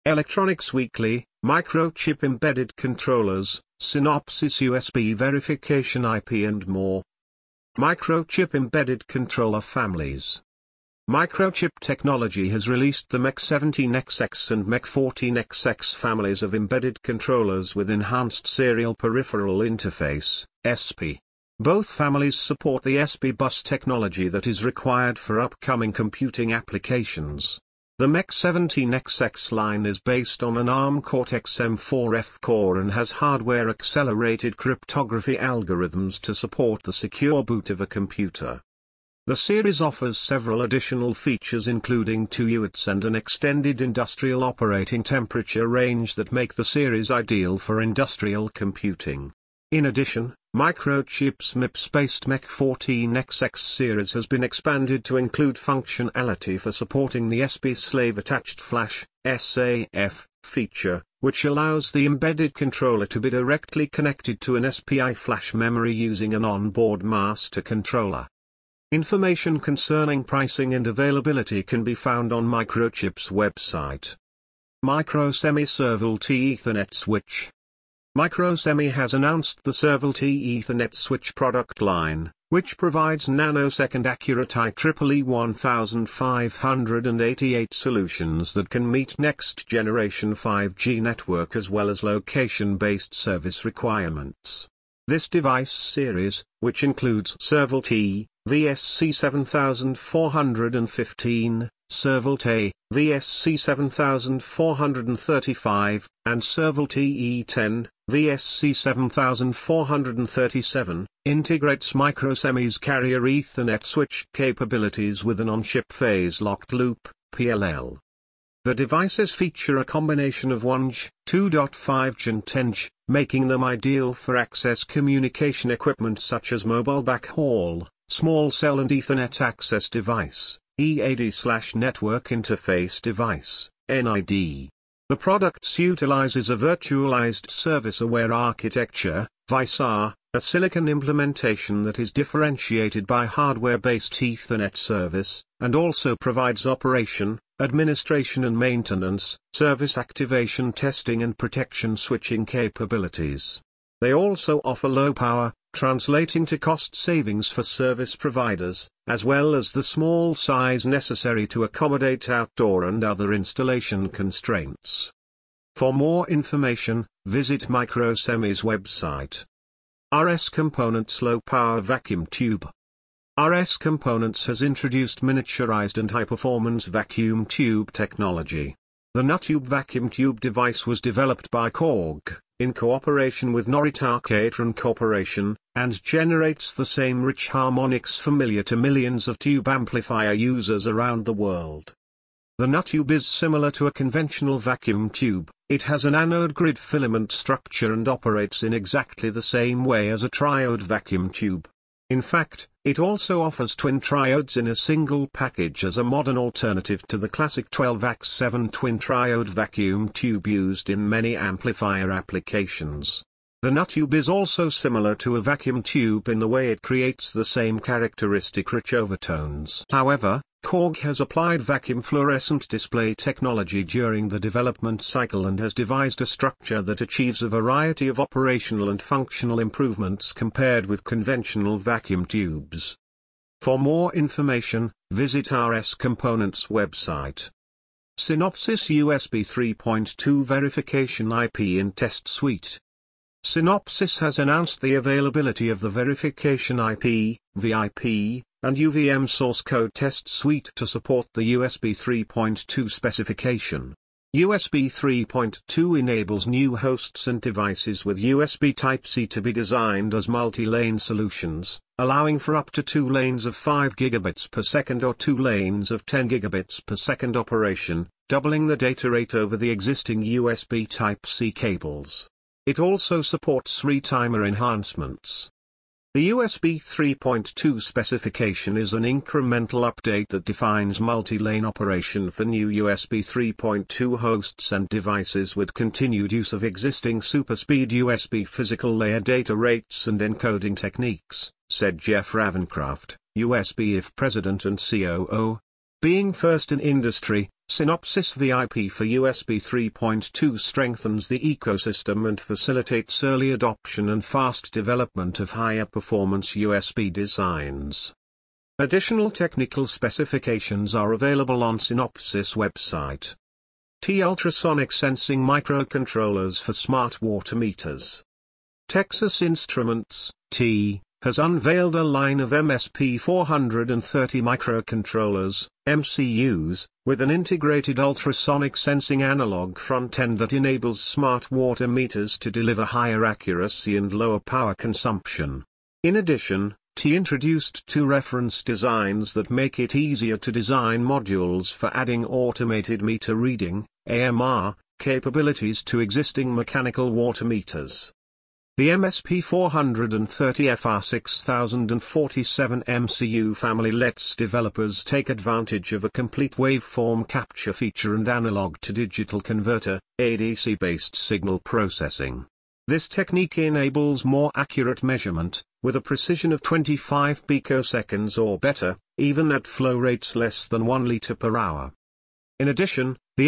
Electronics Weekly, Microchip Embedded Controllers, Synopsys USB Verification IP and more. Microchip Embedded Controller Families. Microchip Technology has released the MEC17XX and MEC14XX families of embedded controllers with Enhanced Serial Peripheral Interface, ESP. Both families support the ESP bus technology that is required for upcoming computing applications. The MEC17XX line is based on an ARM Cortex-M4F core and has hardware-accelerated cryptography algorithms to support the secure boot of a computer. The series offers several additional features including 2 UARTs and an extended industrial operating temperature range that make the series ideal for industrial computing. In addition, Microchip's MIPS-based MEC14XX series has been expanded to include functionality for supporting the ESP Slave-Attached Flash (SAF) feature, which allows the embedded controller to be directly connected to an SPI flash memory using an onboard master controller. Information concerning pricing and availability can be found on Microchip's website. Microsemi Serval-T Ethernet Switch. Microsemi has announced the Serval-T Ethernet switch product line, which provides nanosecond accurate IEEE 1588 solutions that can meet next-generation 5G network as well as location-based service requirements. This device series, which includes Serval-T, VSC7415, Serval-T, VSC7435, and Serval-T E10, VSC7437, integrates Microsemi's carrier Ethernet switch capabilities with an on-chip phase-locked loop, PLL. The devices feature a combination of 1G, 2.5G and 10G, making them ideal for access communication equipment such as mobile backhaul, small cell and Ethernet access device, EAD/network interface device, NID. The products utilizes a virtualized service-aware architecture, VISAR, a silicon implementation that is differentiated by hardware-based Ethernet service, and also provides operation, administration and maintenance, service activation testing and protection switching capabilities. They also offer low power, translating to cost savings for service providers, as well as the small size necessary to accommodate outdoor and other installation constraints. For more information, visit Microsemi's website. RS Components Low Power Vacuum Tube. RS Components has introduced miniaturized and high-performance vacuum tube technology. The NUTube vacuum tube device was developed by Korg, in cooperation with Norita Catron Corporation, and generates the same rich harmonics familiar to millions of tube amplifier users around the world. The NUTube is similar to a conventional vacuum tube. It has an anode grid filament structure and operates in exactly the same way as a triode vacuum tube. In fact, it also offers twin triodes in a single package as a modern alternative to the classic 12-AX7 twin triode vacuum tube used in many amplifier applications. The NUTube is also similar to a vacuum tube in the way it creates the same characteristic rich overtones. However, Korg has applied vacuum fluorescent display technology during the development cycle and has devised a structure that achieves a variety of operational and functional improvements compared with conventional vacuum tubes. For more information, visit RS Components website. Synopsys USB 3.2 Verification IP and Test Suite. Synopsys has announced the availability of the Verification IP, VIP, and UVM source code test suite to support the USB 3.2 specification. USB 3.2 enables new hosts and devices with USB Type-C to be designed as multi-lane solutions, allowing for up to 2 lanes of 5 gigabits per second or 2 lanes of 10 gigabits per second operation, doubling the data rate over the existing USB Type-C cables. It also supports retimer enhancements. The USB 3.2 specification is an incremental update that defines multi-lane operation for new USB 3.2 hosts and devices with continued use of existing super-speed USB physical layer data rates and encoding techniques, said Jeff Ravencraft, USB IF President and COO. Being first in industry, Synopsys VIP for USB 3.2 strengthens the ecosystem and facilitates early adoption and fast development of higher performance USB designs. Additional technical specifications are available on Synopsys website. T ultrasonic sensing microcontrollers for smart water meters. Texas Instruments, T, has unveiled a line of MSP430 microcontrollers, MCUs, with an integrated ultrasonic sensing analog front end that enables smart water meters to deliver higher accuracy and lower power consumption. In addition, T introduced two reference designs that make it easier to design modules for adding automated meter reading, AMR, capabilities to existing mechanical water meters. The MSP430FR6047 MCU family lets developers take advantage of a complete waveform capture feature and analog-to-digital converter, ADC-based signal processing. This technique enables more accurate measurement, with a precision of 25 picoseconds or better, even at flow rates less than 1 liter per hour. In addition, the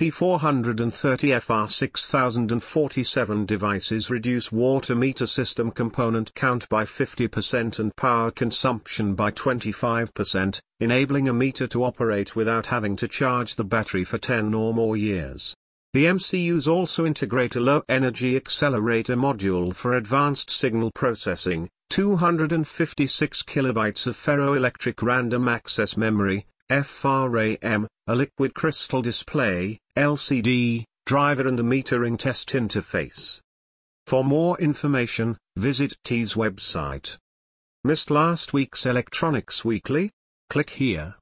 MSP430FR6047 devices reduce water meter system component count by 50% and power consumption by 25%, enabling a meter to operate without having to charge the battery for 10 or more years. The MCUs also integrate a low-energy accelerator module for advanced signal processing, 256 kilobytes of ferroelectric random access memory, FRAM, a liquid crystal display, LCD, driver and a metering test interface. For more information, visit T's website. Missed last week's Electronics Weekly? Click here.